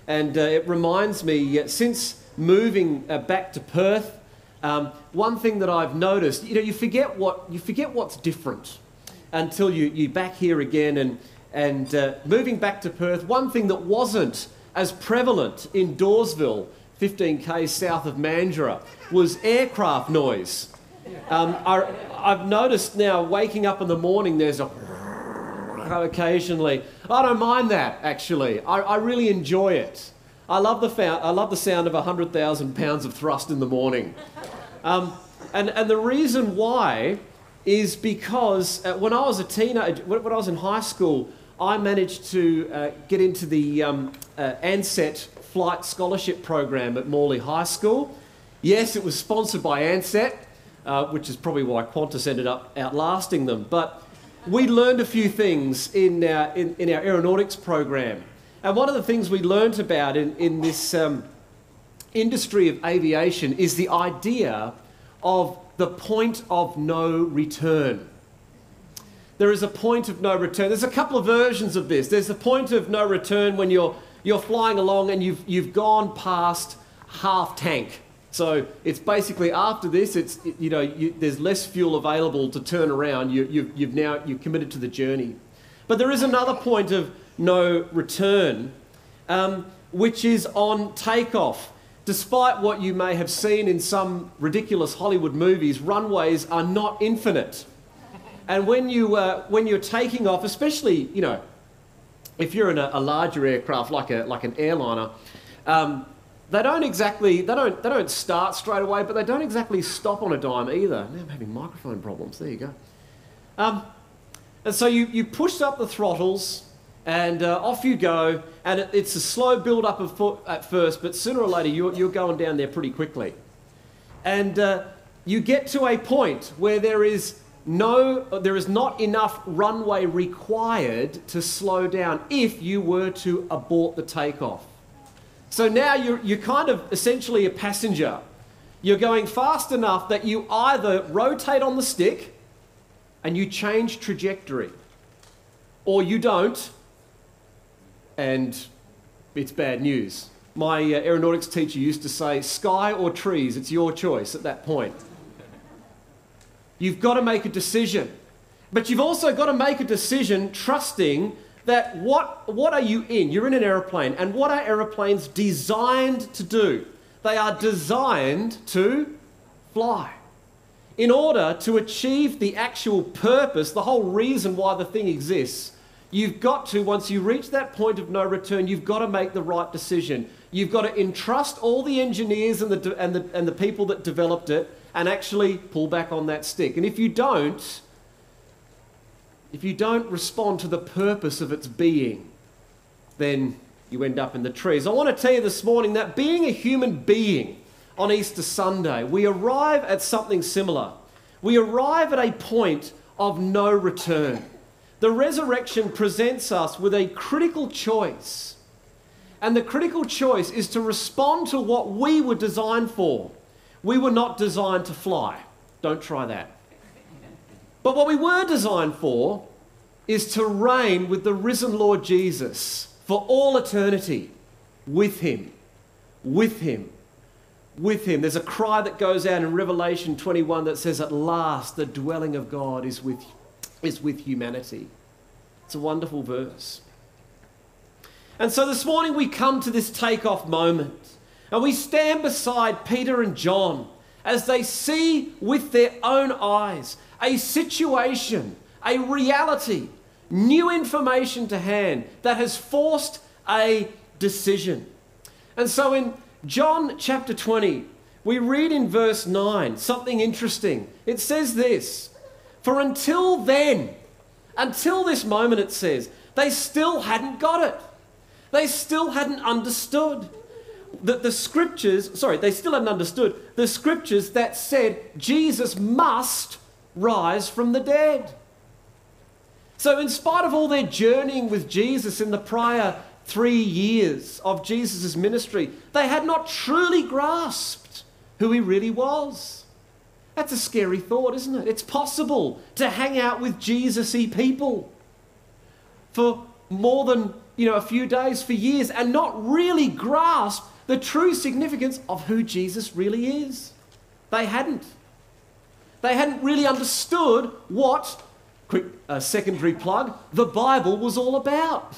And it reminds me, since moving back to Perth, one thing that I've noticed, you forget what's different until you're back here again. And moving back to Perth, one thing that wasn't as prevalent in Dawesville, 15 k's south of Mandurah, was aircraft noise. I've noticed now, waking up in the morning, there's a occasionally. I don't mind that, actually. I really enjoy it. I love the sound of 100,000 pounds of thrust in the morning. And the reason why is because when I was a teenager, when I was in high school, I managed to get into the Ansett Flight Scholarship Program at Morley High School. Yes, it was sponsored by Ansett, which is probably why Qantas ended up outlasting them. But we learned a few things in our aeronautics program. And one of the things we learned about in this industry of aviation is the idea of the point of no return. There is a point of no return. There's a couple of versions of this. There's the point of no return when you're flying along and you've gone past half tank. So it's basically after this, there's less fuel available to turn around. You're committed to the journey. But there is another point of no return, which is on takeoff. Despite what you may have seen in some ridiculous Hollywood movies, runways are not infinite. And when you're taking off, especially if you're in a larger aircraft like an airliner, they don't start straight away, but they don't exactly stop on a dime either. Now I'm having microphone problems. There you go. And so you push up the throttles, and off you go. And it's a slow build up at first, but sooner or later you're going down there pretty quickly. And you get to a point where there is not enough runway required to slow down if you were to abort the takeoff. So now you're kind of essentially a passenger. You're going fast enough that you either rotate on the stick and you change trajectory, or you don't, and it's bad news. My aeronautics teacher used to say, sky or trees, it's your choice at that point. You've got to make a decision. But you've also got to make a decision trusting that what are you in? You're in an aeroplane. And what are aeroplanes designed to do? They are designed to fly. In order to achieve the actual purpose, the whole reason why the thing exists, you've got to, once you reach that point of no return, you've got to make the right decision. You've got to entrust all the engineers and the people that developed it and actually pull back on that stick. And if you don't respond to the purpose of its being, then you end up in the trees. I want to tell you this morning that being a human being on Easter Sunday, we arrive at something similar. We arrive at a point of no return. The resurrection presents us with a critical choice. And the critical choice is to respond to what we were designed for. We were not designed to fly. Don't try that. But what we were designed for is to reign with the risen Lord Jesus for all eternity with him, with him, with him. There's a cry that goes out in Revelation 21 that says, at last the dwelling of God is with humanity. It's a wonderful verse. And so this morning we come to this takeoff moment and we stand beside Peter and John as they see with their own eyes a situation, a reality, new information to hand that has forced a decision. And so in John chapter 20, we read in verse 9 something interesting. It says this, for until this moment, it says, they still hadn't got it. They still hadn't understood the scriptures that said Jesus must rise from the dead. So in spite of all their journeying with Jesus in the prior 3 years of Jesus' ministry, they had not truly grasped who he really was. That's a scary thought, isn't it? It's possible to hang out with Jesus-y people for more than a few days, for years, and not really grasp the true significance of who Jesus really is. They hadn't. They hadn't really understood what, quick secondary plug, the Bible was all about.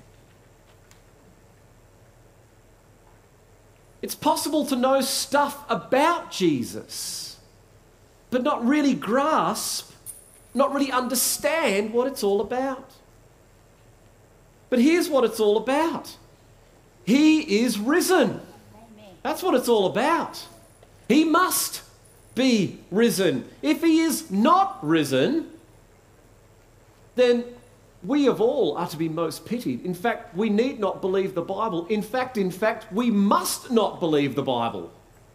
It's possible to know stuff about Jesus, but not really grasp, not really understand what it's all about. But here's what it's all about. He is risen. That's what it's all about. He must be risen. If he is not risen, then we of all are to be most pitied. In fact, we need not believe the Bible. In fact, we must not believe the Bible.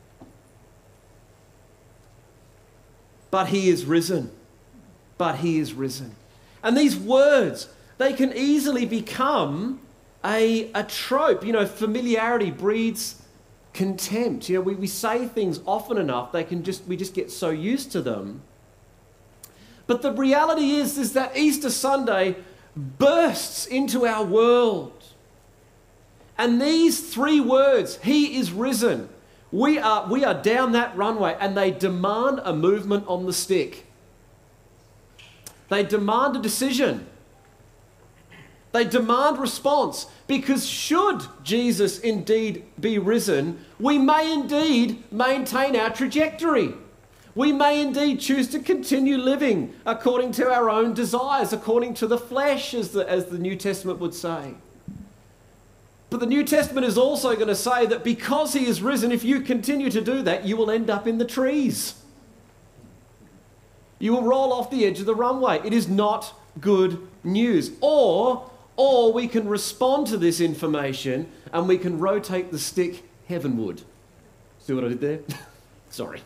But he is risen. But he is risen. And these words, they can easily become a trope. Familiarity breeds contempt. We say things often enough, we just get so used to them. But the reality is that Easter Sunday bursts into our world. And these three words, he is risen, we are down that runway, and they demand a movement on the stick. They demand a decision. They demand response, because should Jesus indeed be risen, we may indeed maintain our trajectory. We may indeed choose to continue living according to our own desires, according to the flesh, as the New Testament would say. But the New Testament is also going to say that because he is risen, if you continue to do that, you will end up in the trees. You will roll off the edge of the runway. It is not good news. Or we can respond to this information and we can rotate the stick heavenward. See what I did there? Sorry.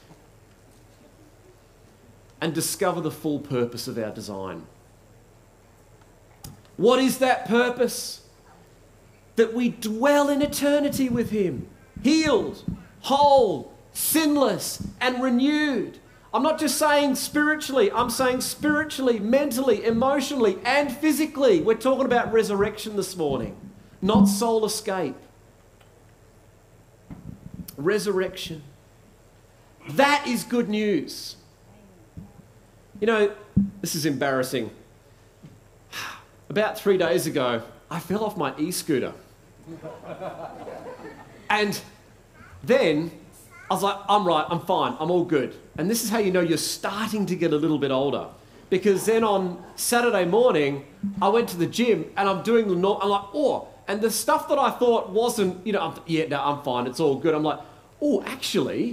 And discover the full purpose of our design. What is that purpose? That we dwell in eternity with him, healed, whole, sinless, and renewed. I'm not just saying spiritually, I'm saying spiritually, mentally, emotionally, and physically. We're talking about resurrection this morning, not soul escape. Resurrection. That is good news. This is embarrassing. About 3 days ago, I fell off my e-scooter. And then I was like, I'm right, I'm fine, I'm all good. And this is how you know you're starting to get a little bit older. Because then on Saturday morning, I went to the gym and I'm doing the I'm like, oh, and the stuff that I thought wasn't, I'm fine, it's all good. I'm like, oh, actually,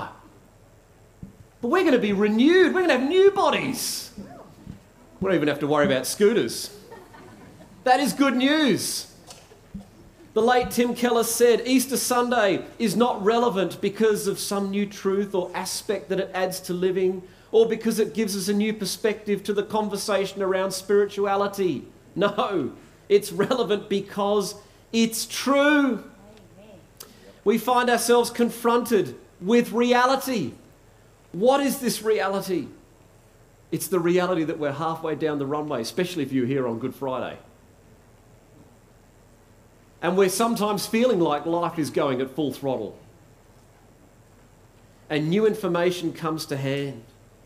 but we're going to be renewed. We're going to have new bodies. We don't even have to worry about scooters. That is good news. The late Tim Keller said, Easter Sunday is not relevant because of some new truth or aspect that it adds to living, or because it gives us a new perspective to the conversation around spirituality. No, it's relevant because it's true. We find ourselves confronted with reality. What is this reality? It's the reality that we're halfway down the runway, especially if you're here on Good Friday. And we're sometimes feeling like life is going at full throttle. And new information comes to hand.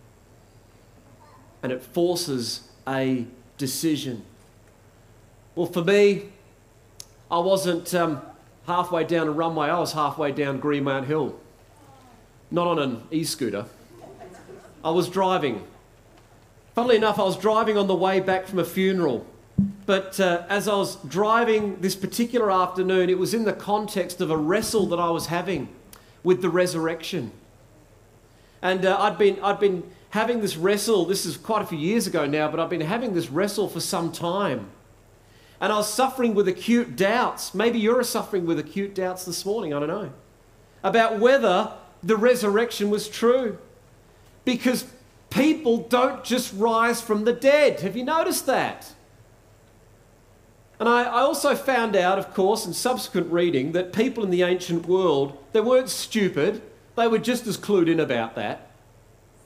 And it forces a decision. Well, for me, I wasn't halfway down a runway, I was halfway down Greenmount Hill. Not on an e-scooter. I was driving. Funnily enough, I was driving on the way back from a funeral. But as I was driving this particular afternoon, it was in the context of a wrestle that I was having with the resurrection. And I'd been having this wrestle, this is quite a few years ago now, but I've been having this wrestle for some time. And I was suffering with acute doubts. Maybe you're suffering with acute doubts this morning, I don't know. About whether the resurrection was true. Because people don't just rise from the dead. Have you noticed that? And I also found out, of course, in subsequent reading, that people in the ancient world, they weren't stupid. They were just as clued in about that.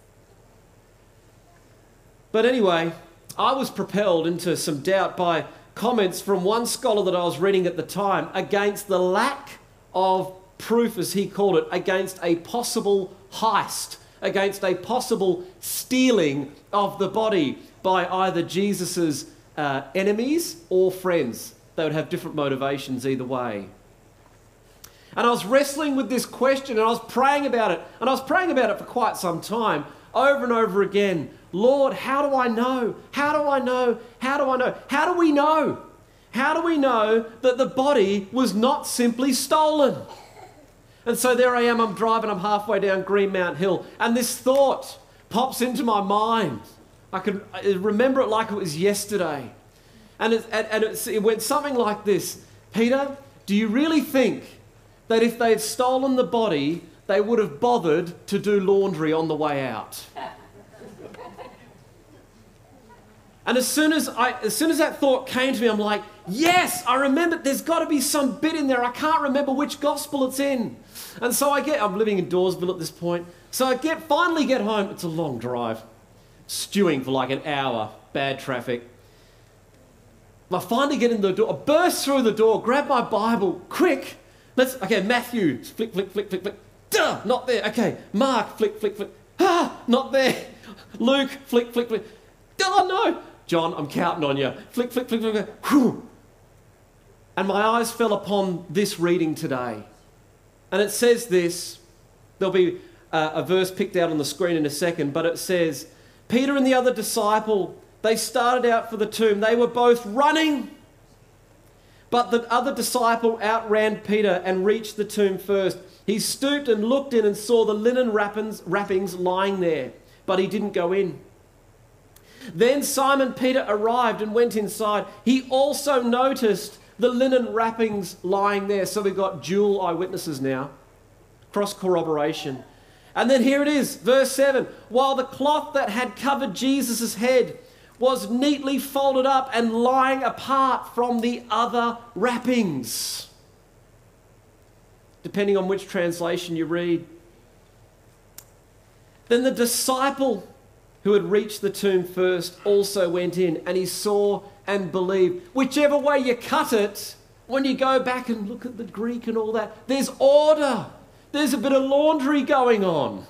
But anyway, I was propelled into some doubt by comments from one scholar that I was reading at the time against the lack of proof, as he called it, against a possible heist, against a possible stealing of the body by either Jesus's enemies or friends. They would have different motivations either way. And I was wrestling with this question, and I was praying about it, and I was praying about it for quite some time, over and over again. Lord, how do I know? How do I know? How do I know? How do we know? How do we know that the body was not simply stolen? And so there I am, I'm driving, I'm halfway down Greenmount Hill, and this thought pops into my mind. I can remember it like it was yesterday. And it went something like this. Peter, do you really think that if they had stolen the body, they would have bothered to do laundry on the way out? And as soon as that thought came to me, I'm like, yes, I remember there's got to be some bit in there. I can't remember which gospel it's in. And so I'm living in Dawesville at this point. So I finally get home. It's a long drive, stewing for like an hour, bad traffic. I finally get in the door, I burst through the door, grab my Bible, quick. Matthew, flick, flick, flick, flick, flick. Duh, not there. Okay, Mark, flick, flick, flick. Not there. Luke, flick, flick, flick. Oh, no. John, I'm counting on you. Flick, flick, flick, flick, flick. Whew. And my eyes fell upon this reading today. And it says this. There'll be a verse picked out on the screen in a second, but it says, Peter and the other disciple, they started out for the tomb. They were both running, but the other disciple outran Peter and reached the tomb first. He stooped and looked in and saw the linen wrappings lying there, but he didn't go in. Then Simon Peter arrived and went inside. He also noticed the linen wrappings lying there. So we've got dual eyewitnesses now, cross corroboration. And then here it is, verse 7. While the cloth that had covered Jesus' head was neatly folded up and lying apart from the other wrappings. Depending on which translation you read. Then the disciple who had reached the tomb first also went in, and he saw and believed. Whichever way you cut it, when you go back and look at the Greek and all that, there's order. There's a bit of laundry going on.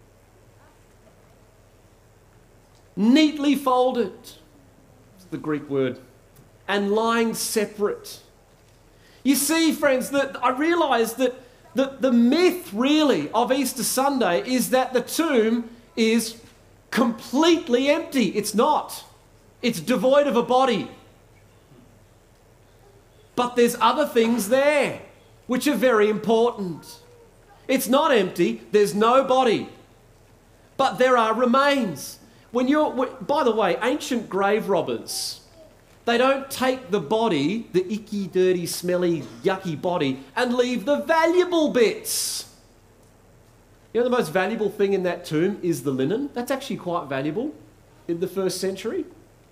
Neatly folded, it's the Greek word, and lying separate. You see, friends, that I realise that the myth really of Easter Sunday is that the tomb is completely empty. It's not. It's devoid of a body. But there's other things there which are very important. It's not empty. There's no body. But there are remains. By the way, ancient grave robbers, they don't take the body, the icky, dirty, smelly, yucky body, and leave the valuable bits. You know the most valuable thing in that tomb is the linen. That's actually quite valuable in the first century.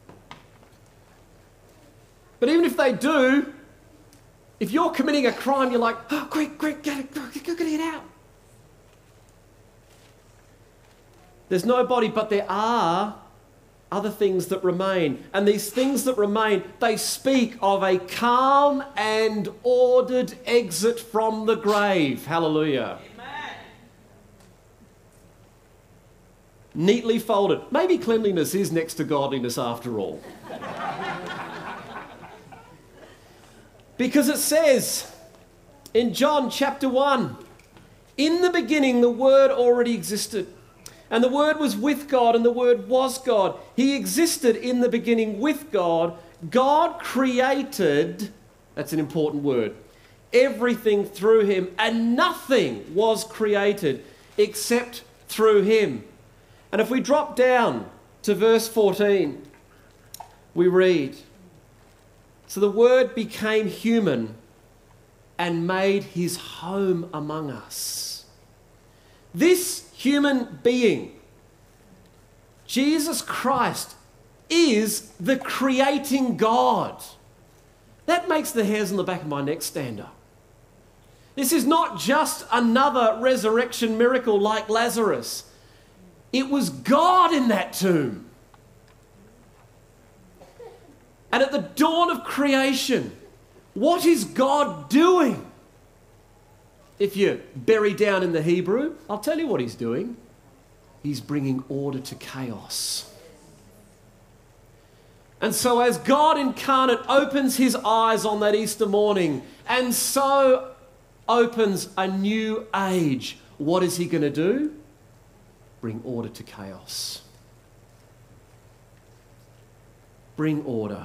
But even if they do, if you're committing a crime, you're like, oh, quick, get it out. There's no body, but there are other things that remain. And these things that remain, they speak of a calm and ordered exit from the grave. Hallelujah. Amen. Neatly folded. Maybe cleanliness is next to godliness after all. Because it says in John chapter 1, in the beginning the Word already existed. And the Word was with God, and the Word was God. He existed in the beginning with God. God created, that's an important word, everything through him, and nothing was created except through him. And if we drop down to verse 14, we read, so the Word became human and made his home among us. This human being, Jesus Christ, is the creating God. That makes the hairs on the back of my neck stand up. This is not just another resurrection miracle like Lazarus. It was God in that tomb. And at the dawn of creation, what is God doing? If you bury down in the Hebrew, I'll tell you what he's doing. He's bringing order to chaos. And so as God incarnate opens his eyes on that Easter morning and so opens a new age, what is he going to do? Bring order to chaos. Bring order.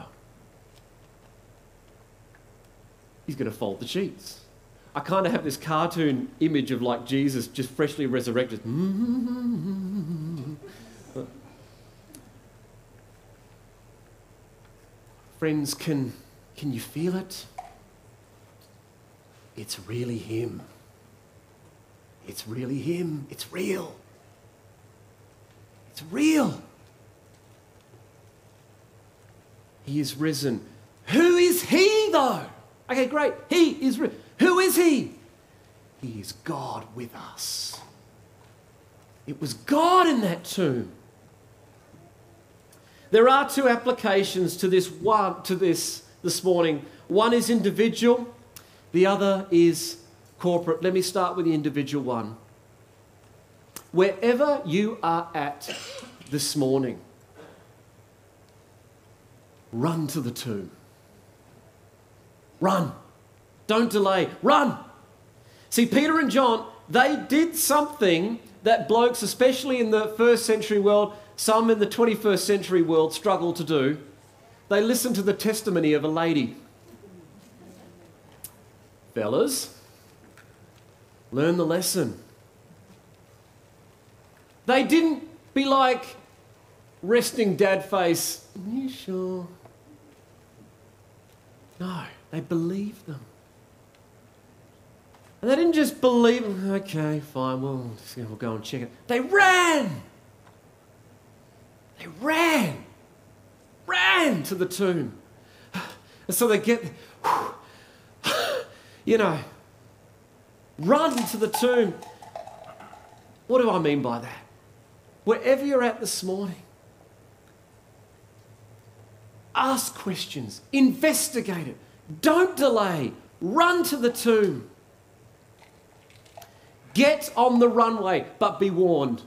He's going to fold the sheets. I kind of have this cartoon image of like Jesus just freshly resurrected. Friends, can you feel it? It's really him. It's really him. It's real. It's real. He is risen. Who is he though? Okay, great. He is risen. Who is he? He is God with us. It was God in that tomb. There are two applications to this morning. One is individual, the other is corporate. Let me start with the individual one. Wherever you are at this morning, run to the tomb. Run. Don't delay. Run. See, Peter and John, they did something that blokes, especially in the first century world, some in the 21st century world struggle to do. They listened to the testimony of a lady. Fellas, learn the lesson. They didn't be like resting dad face. Are you sure? No, they believed them. And they didn't just believe them. Okay, fine, we'll go and check it. They ran. They ran to the tomb. And so they get, run to the tomb. What do I mean by that? Wherever you're at this morning, ask questions, investigate it, don't delay, run to the tomb. Get on the runway, but be warned.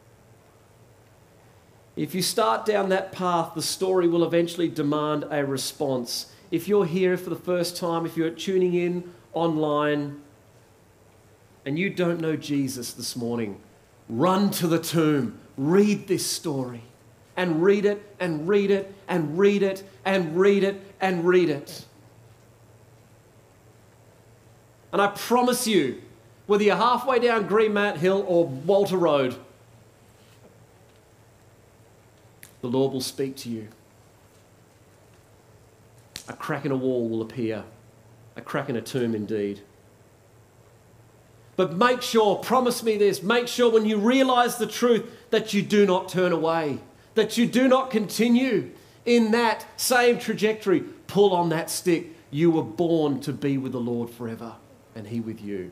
If you start down that path, the story will eventually demand a response. If you're here for the first time, if you're tuning in online and you don't know Jesus this morning, run to the tomb. Read this story and read it and read it and read it and read it and read it. And I promise you, whether you're halfway down Greenmount Hill or Walter Road, the Lord will speak to you. A crack in a wall will appear. A crack in a tomb indeed. But make sure, promise me this, make sure when you realise the truth that you do not turn away, that you do not continue in that same trajectory. Pull on that stick. You were born to be with the Lord forever, and He with you.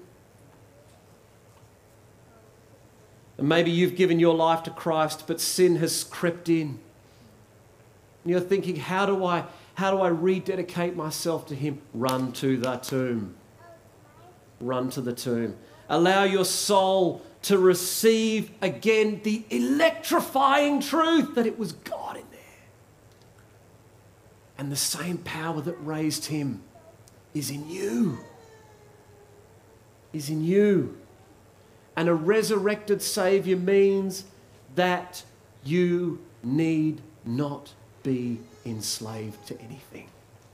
And maybe you've given your life to Christ, but sin has crept in. And you're thinking, how do I rededicate myself to Him? Run to the tomb. Run to the tomb. Allow your soul to receive again the electrifying truth that it was God in there. And the same power that raised Him is in you. Is in you. And a resurrected Saviour means that you need not be enslaved to anything.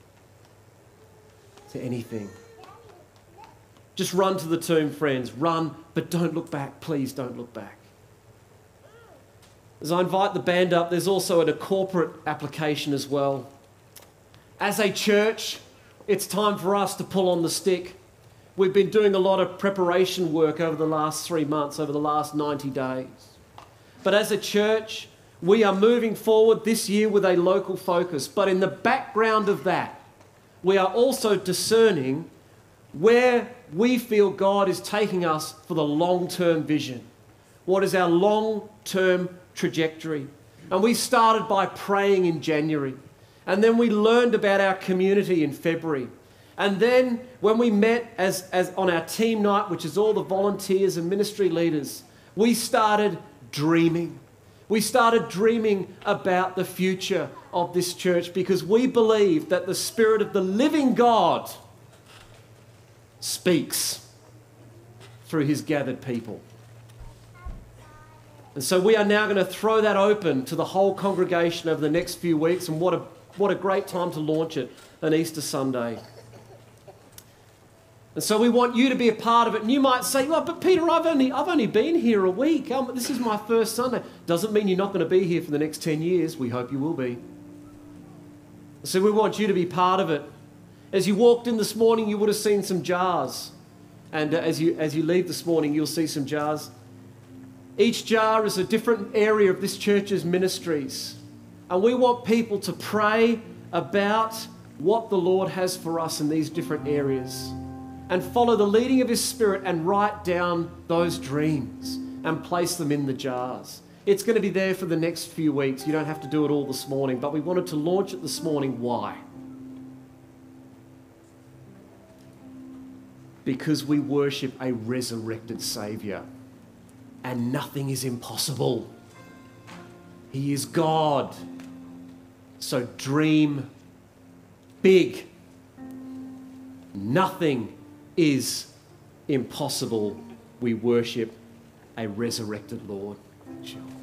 To anything. Just run to the tomb, friends. Run, but don't look back. Please don't look back. As I invite the band up, there's also a corporate application as well. As a church, it's time for us to pull on the stick. We've been doing a lot of preparation work over the last 3 months, over the last 90 days. But as a church, we are moving forward this year with a local focus. But in the background of that, we are also discerning where we feel God is taking us for the long-term vision. What is our long-term trajectory? And we started by praying in January. And then we learned about our community in February. And then when we met as on our team night, which is all the volunteers and ministry leaders, we started dreaming. We started dreaming about the future of this church because we believe that the Spirit of the living God speaks through his gathered people. And so we are now going to throw that open to the whole congregation over the next few weeks, and what a great time to launch it on Easter Sunday. And so we want you to be a part of it. And you might say, well, but Peter, I've only been here a week. This is my first Sunday. Doesn't mean you're not going to be here for the next 10 years. We hope you will be. So we want you to be part of it. As you walked in this morning, you would have seen some jars. And as you leave this morning, you'll see some jars. Each jar is a different area of this church's ministries. And we want people to pray about what the Lord has for us in these different areas. And follow the leading of his Spirit and write down those dreams and place them in the jars. It's going to be there for the next few weeks. You don't have to do it all this morning, but we wanted to launch it this morning. Why? Because we worship a resurrected Saviour, and nothing is impossible. He is God. So dream big. Nothing is impossible. We worship a resurrected Lord. Sure.